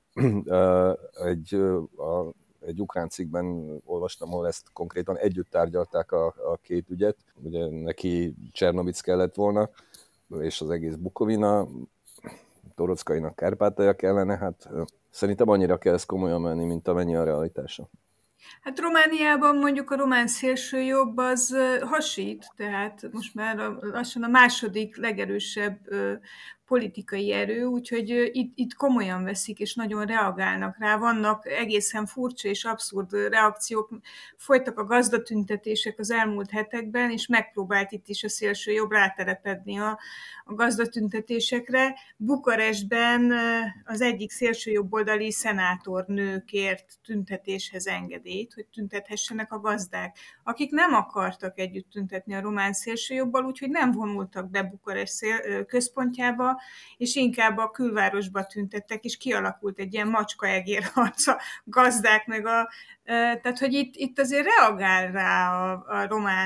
Egy ukrán cikkben olvastam, ahol ezt konkrétan együtt tárgyalták a két ügyet. Ugye neki Csernovic kellett volna, és az egész Bukovina, Torockainak Kárpátalja kellene, hát szerintem annyira kell ezt komolyan menni, mint amennyi a realitása. Hát Romániában mondjuk a román szélsőjobb az hasít, tehát most már lassan a második legerősebb politikai erő, úgyhogy itt komolyan veszik, és nagyon reagálnak rá. Vannak egészen furcsa és abszurd reakciók. Folytak a gazdatüntetések az elmúlt hetekben, és megpróbált itt is a szélsőjobb rátelepedni a gazdatüntetésekre. Bukarestben az egyik szélsőjobboldali szenátornő kért tüntetéshez engedélyt, hogy tüntethessenek a gazdák, akik nem akartak együtt tüntetni a román szélsőjobbal, úgyhogy nem vonultak be Bukarest központjába, és inkább a külvárosba tüntettek, és kialakult egy ilyen macska-egér-harc a gazdák, tehát hogy itt azért reagál rá a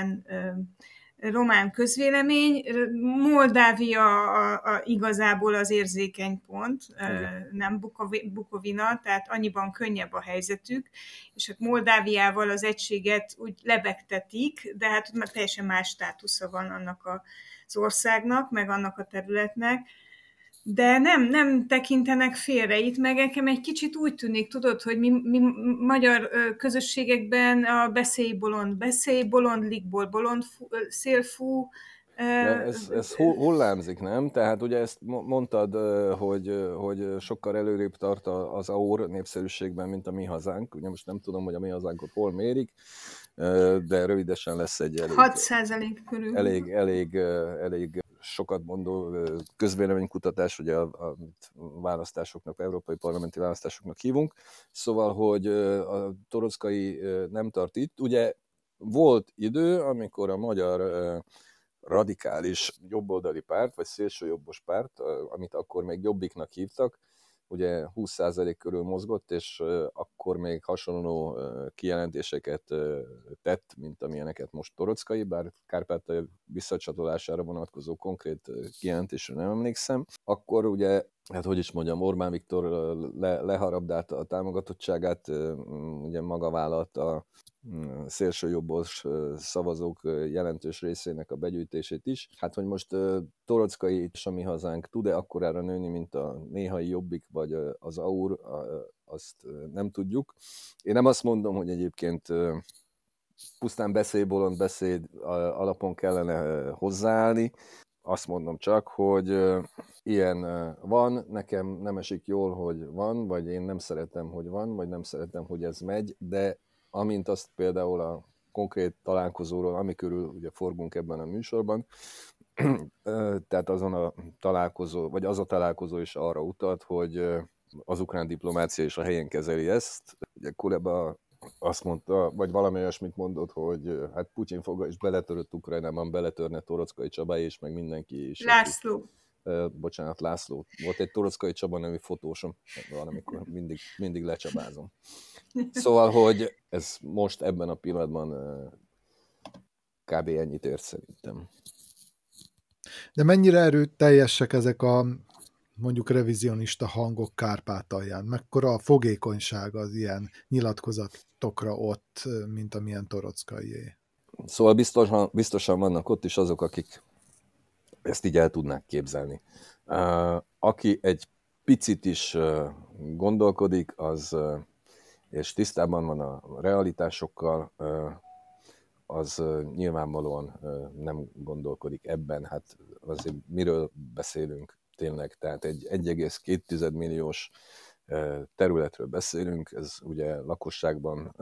román közvélemény. Moldávia igazából az érzékeny pont, nem Bukovina, tehát annyiban könnyebb a helyzetük, és hát Moldáviával az egységet úgy lebegtetik, de hát teljesen más státusza van annak az országnak, meg annak a területnek, de nem tekintenek félre. Itt meg nekem egy kicsit úgy tűnik, tudod, hogy mi magyar közösségekben a beszélj bolond, ligból bolond, szélfú. Ez hullámzik, nem? Tehát ugye ezt mondtad, hogy sokkal előrébb tart az AUR népszerűségben, mint a Mi Hazánk. Ugye most nem tudom, hogy a Mi Hazánkot hol mérik, de rövidesen lesz egy 6% körül. Elég sokat mondó közvéleménykutatás, ugye a választásoknak, európai parlamenti választásoknak hívunk. Szóval, hogy a Toroczkai nem tart itt. Ugye volt idő, amikor a magyar radikális jobboldali párt, vagy szélsőjobbos párt, amit akkor még Jobbiknak hívtak, ugye 20% körül mozgott, és akkor még hasonló kijelentéseket tett, mint amilyeneket most Toroczkai, bár Kárpátalja visszacsatolására vonatkozó konkrét kijelentésre nem emlékszem. Akkor ugye, hát hogy is mondjam, Orbán Viktor leharabdálta a támogatottságát, ugye maga vállalta a szélsőjobbos szavazók jelentős részének a begyűjtését is. Hát, hogy most Toroczkai és a Mi Hazánk tud-e akkorára nőni, mint a néhai Jobbik vagy az AUR, azt nem tudjuk. Én nem azt mondom, hogy egyébként pusztán beszéd alapon kellene hozzáállni. Azt mondom csak, hogy ilyen van, nekem nem esik jól, hogy van, vagy én nem szeretem, hogy van, vagy nem szeretem, hogy ez megy, de amint azt például a konkrét találkozóról, ami körül ugye forgunk ebben a műsorban, tehát azon a találkozó, vagy az a találkozó is arra utalt, hogy az ukrán diplomácia is a helyén kezeli ezt. Ugye Kuleba azt mondta, vagy valami olyasmit mondott, hogy hát Putyin foga is beletörött Ukrajnában, beletörne Toroczkai Csaba és meg mindenki is. László. László. Volt egy Toroczkai Csaba nevű fotósom, valamikor mindig lecsabázom. Szóval, hogy ez most ebben a pillanatban kb. Ennyit ér szerintem. De mennyire erőteljesek ezek a mondjuk revizionista hangok Kárpátalján? Mekkora a fogékonyság az ilyen nyilatkozatokra ott, mint amilyen Toroczkaié? Szóval biztosan vannak ott is azok, akik ezt így el tudnák képzelni. Aki egy picit is gondolkodik, és tisztában van a realitásokkal, az nyilvánvalóan nem gondolkodik ebben. Hát azért miről beszélünk tényleg? Tehát egy 1,2 milliós területről beszélünk, ez ugye lakosságban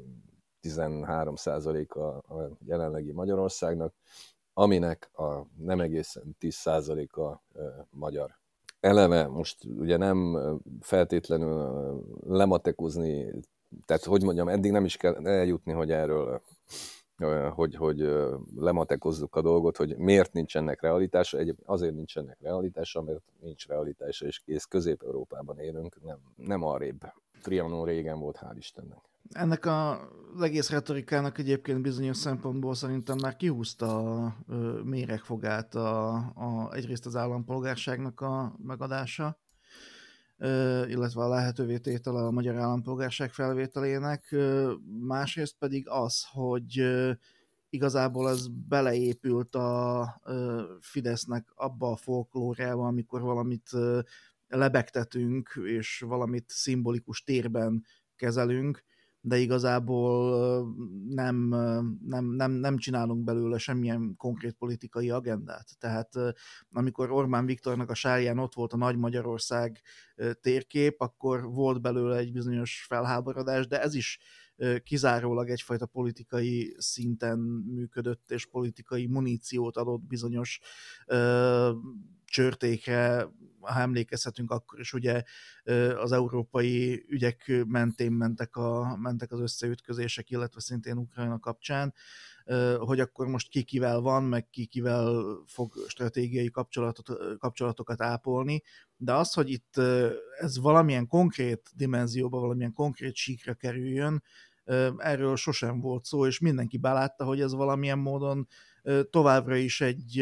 13% a jelenlegi Magyarországnak, aminek a nem egészen 10%-a magyar. Eleve most ugye nem feltétlenül lematekozni, tehát hogy mondjam, eddig nem is kell eljutni, hogy erről hogy lematekozzuk a dolgot, hogy miért nincs ennek realitása. Azért nincs ennek realitása, mert nincs realitása, és kész. Közép-Európában élünk, nem arrébb. Trianon régen volt, hál' Istennek. Ennek az egész retorikának egyébként bizonyos szempontból szerintem már kihúzta a méregfogát egyrészt az állampolgárságnak a megadása, illetve a lehetővé tétele a magyar állampolgárság felvételének, másrészt pedig az, hogy igazából ez beleépült a Fidesznek abba a folklórába, amikor valamit lebegtetünk, és valamit szimbolikus térben kezelünk, de igazából nem csinálunk belőle semmilyen konkrét politikai agendát. Tehát amikor Orbán Viktornak a sárján ott volt a Nagy Magyarország térkép, akkor volt belőle egy bizonyos felháborodás, de ez is kizárólag egyfajta politikai szinten működött, és politikai muníciót adott bizonyos csörtékre. Ha emlékezhetünk, akkor is ugye az európai ügyek mentén mentek az összeütközések, illetve szintén Ukrajna kapcsán, hogy akkor most ki kivel van, meg ki kivel fog stratégiai kapcsolatokat ápolni, de az, hogy itt ez valamilyen konkrét dimenzióba, valamilyen konkrét síkra kerüljön, erről sosem volt szó, és mindenki belátta, hogy ez valamilyen módon továbbra is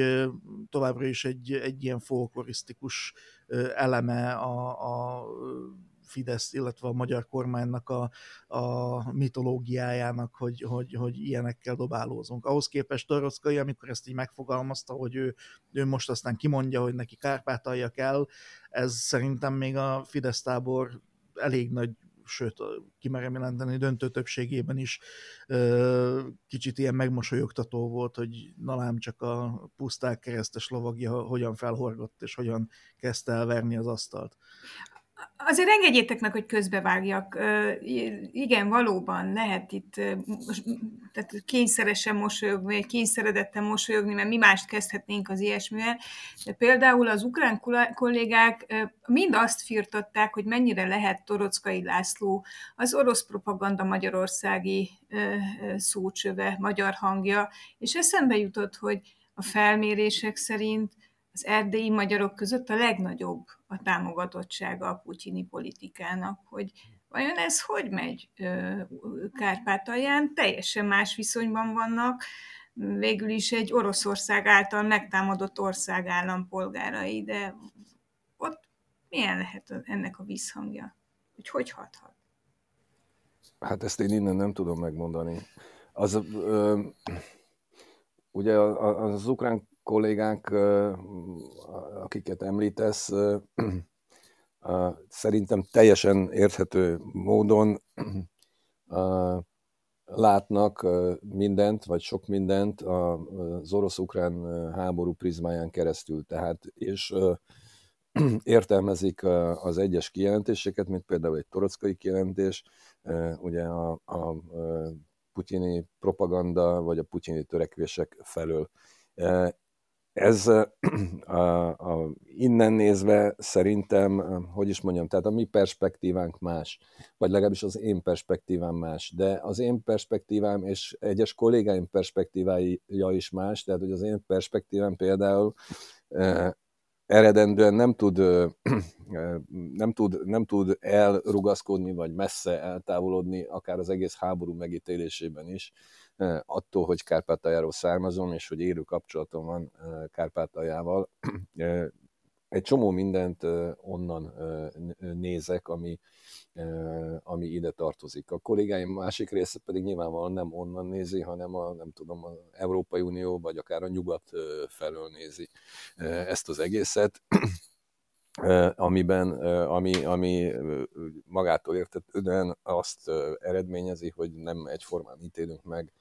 egy ilyen folklorisztikus eleme a Fidesz, illetve a magyar kormánynak a mitológiájának, hogy ilyenekkel dobálózunk. Ahhoz képest Toroczkai, amikor ezt így megfogalmazta, hogy ő most aztán kimondja, hogy neki Kárpátalja kell, ez szerintem még a Fidesz tábor elég nagy, sőt, kimerem jelenteni, döntő többségében is kicsit ilyen megmosolyogtató volt, hogy na csak a puszták keresztes lovagja hogyan felhorgott, és hogyan kezdte el verni az asztalt. Azért engedjétek meg, hogy közbevágjak. Igen, valóban lehet itt tehát kényszeresen mosolyogni, vagy kényszeredetten mosolyogni, mert mi mást kezdhetnénk az ilyesmivel. De például az ukrán kollégák mind azt firtatták, hogy mennyire lehet Toroczkai László az orosz propaganda magyarországi szócsöve, magyar hangja, és eszembe jutott, hogy a felmérések szerint az erdélyi magyarok között a legnagyobb a támogatottsága a putyini politikának, hogy vajon ez hogy megy Kárpátalján? Teljesen más viszonyban vannak, végül is egy Oroszország által megtámadott ország állampolgárai, de ott milyen lehet ennek a visszhangja? Hogy hathat? Hát ezt én innen nem tudom megmondani. Ugye az ukrán kollégák, akiket említesz, szerintem teljesen érthető módon látnak mindent, vagy sok mindent az orosz-ukrán háború prizmáján keresztül. Tehát, és értelmezik az egyes kijelentéseket, mint például egy Toroczkai kijelentés, ugye a putyini propaganda, vagy a putyini törekvések felől. Ez innen nézve szerintem, hogy is mondjam, tehát a mi perspektívánk más, vagy legalábbis az én perspektívám más, de az én perspektívám és egyes kollégáim perspektívája is más, tehát hogy az én perspektívám például eredendően nem tud elrugaszkodni, vagy messze eltávolodni, akár az egész háború megítélésében is, attól, hogy Kárpátaljáról származom, és hogy élő kapcsolatom van Kárpátaljával. egy csomó mindent onnan nézek, ami ide tartozik. A kollégáim másik része pedig nyilvánvalóan nem onnan nézi, hanem az Európai Unió, vagy akár a nyugat felől nézi ezt az egészet, ami magától értetődően azt eredményezi, hogy nem egyformán ítélünk meg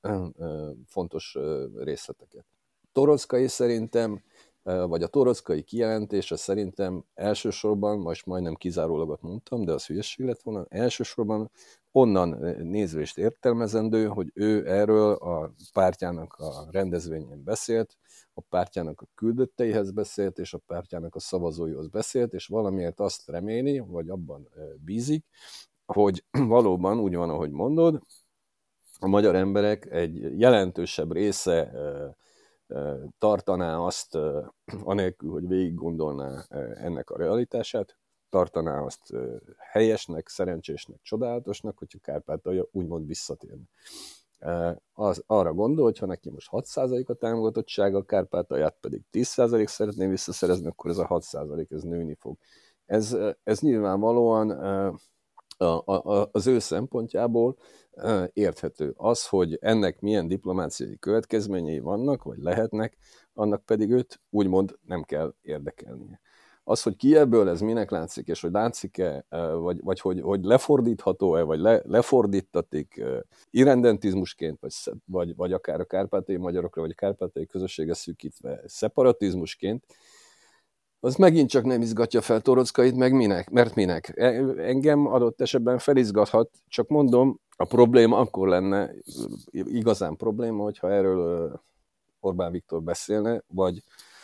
fontos részleteket. Torockai szerintem, vagy a torockai kijelentése szerintem elsősorban, most majdnem kizárólagot mondtam, de az hülyeség lett volna, elsősorban onnan nézvést értelmezendő, hogy ő erről a pártjának a rendezvényen beszélt, a pártjának a küldötteihez beszélt, és a pártjának a szavazóihoz beszélt, és valamiért azt reméli, vagy abban bízik, hogy valóban úgy van, ahogy mondod, a magyar emberek egy jelentősebb része tartaná azt, anélkül, hogy végig gondolná ennek a realitását, tartaná azt helyesnek, szerencsésnek, csodálatosnak, hogyha Kárpátalja úgymond visszatérne. Arra gondol, hogy ha neki most 6% a támogatottsága, Kárpátalját pedig 10% szeretné visszaszerezni, akkor ez a 6% ez nőni fog. Ez nyilvánvalóan az ő szempontjából érthető. Az, hogy ennek milyen diplomáciai következményei vannak, vagy lehetnek, annak pedig őt úgymond nem kell érdekelnie. Az, hogy ki ebből ez minek látszik, és hogy látszik-e, vagy hogy lefordítható-e, vagy lefordítatik irredentizmusként, vagy akár a kárpátai magyarokra, vagy a kárpátai közösségre szűkítve szeparatizmusként, az megint csak nem izgatja fel Torockait, meg minek? Mert minek? Engem adott esetben felizgathat, csak mondom, a probléma akkor lenne, igazán probléma, hogyha erről Orbán Viktor beszélne, vagy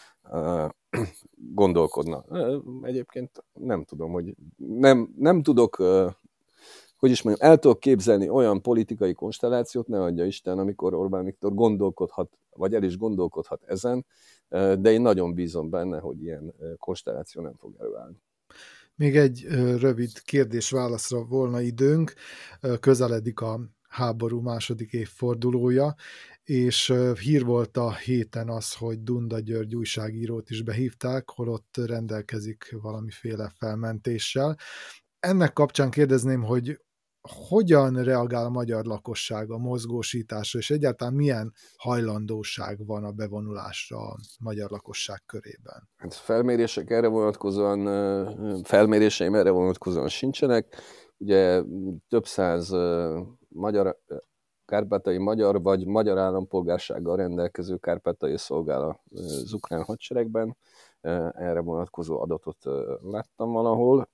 gondolkodna. Egyébként nem tudom, hogy nem tudok, hogy is mondjam, el tudok képzelni olyan politikai konstellációt, ne adja Isten, amikor Orbán Viktor gondolkodhat, vagy el is gondolkodhat ezen, de én nagyon bízom benne, hogy ilyen konstelláció nem fog előállni. Még egy rövid kérdés-válaszra volna időnk. Közeledik a háború második évfordulója, és hír volt a héten az, hogy Dunda György újságírót is behívták, holott rendelkezik valamiféle felmentéssel. Ennek kapcsán kérdezném, hogy hogyan reagál a magyar lakosság a mozgósításra, és egyáltalán milyen hajlandóság van a bevonulásra a magyar lakosság körében? Hát felméréseim erre vonatkozóan sincsenek. Ugye több száz kárpátai magyar vagy magyar állampolgársággal rendelkező kárpátai szolgál az ukrán hadseregben. Erre vonatkozó adatot láttam valahol.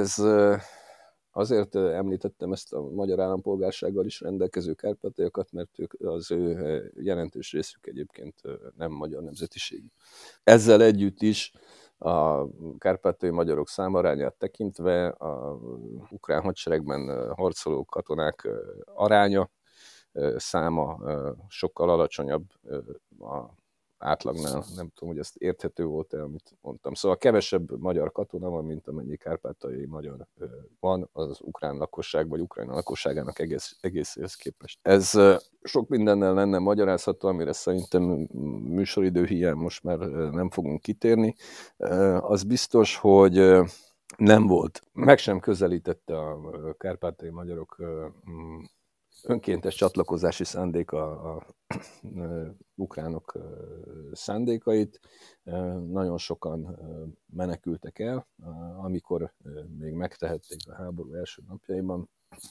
Azért említettem ezt a magyar állampolgársággal is rendelkező kárpátaiakat, mert az ő jelentős részük egyébként nem magyar nemzetiségű. Ezzel együtt is a kárpátai magyarok számarányát tekintve a ukrán hadseregben harcoló katonák aránya, száma sokkal alacsonyabb a átlagnál. Nem tudom, hogy ezt érthető volt-e, amit mondtam. Szóval kevesebb magyar katona van, mint amennyi kárpátaljai magyar van az ukrán lakosság, vagy Ukrajna lakosságának egészéhez képest. Ez sok mindennel lenne magyarázható, amire szerintem műsoridő hiány most már nem fogunk kitérni. Az biztos, hogy nem volt, meg sem közelítette a kárpátaljai magyarok önkéntes csatlakozási szándéka a ukránok szándékait. Nagyon sokan menekültek el, amikor még megtehették a háború első napjaiban,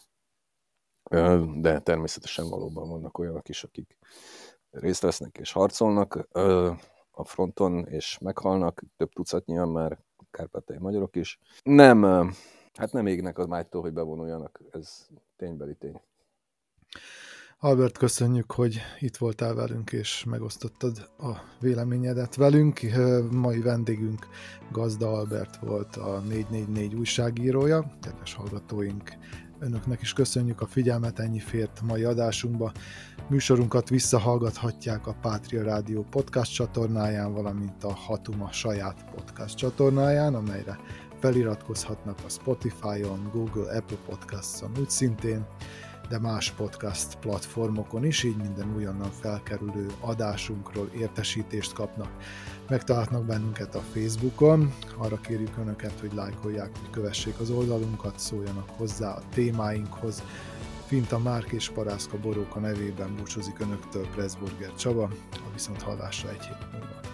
de természetesen valóban vannak olyanok is, akik részt vesznek és harcolnak a fronton, és meghalnak, több tucatnyian már kárpátai magyarok is. Nem égnek az mágytól, hogy bevonuljanak, ez ténybeli tény. Albert, köszönjük, hogy itt voltál velünk, és megosztottad a véleményedet velünk. Mai vendégünk Gazda Albert volt, a 444 újságírója. Kedves hallgatóink, önöknek is köszönjük a figyelmet, ennyi fért mai adásunkba. Műsorunkat visszahallgathatják a Pátria Rádió podcast csatornáján, valamint a Hatuma saját podcast csatornáján, amelyre feliratkozhatnak a Spotify-on, Google, Apple Podcasts-on úgy szintén. de más podcast platformokon is, így minden újonnan felkerülő adásunkról értesítést kapnak. Megtalálhatnak bennünket a Facebookon, arra kérjük Önöket, hogy lájkolják, hogy kövessék az oldalunkat, szóljanak hozzá a témáinkhoz. Finta Márk és Parászka Boróka nevében búcsúzik Önöktől Pressburger Csaba, a viszonthallásra egy hét múlva.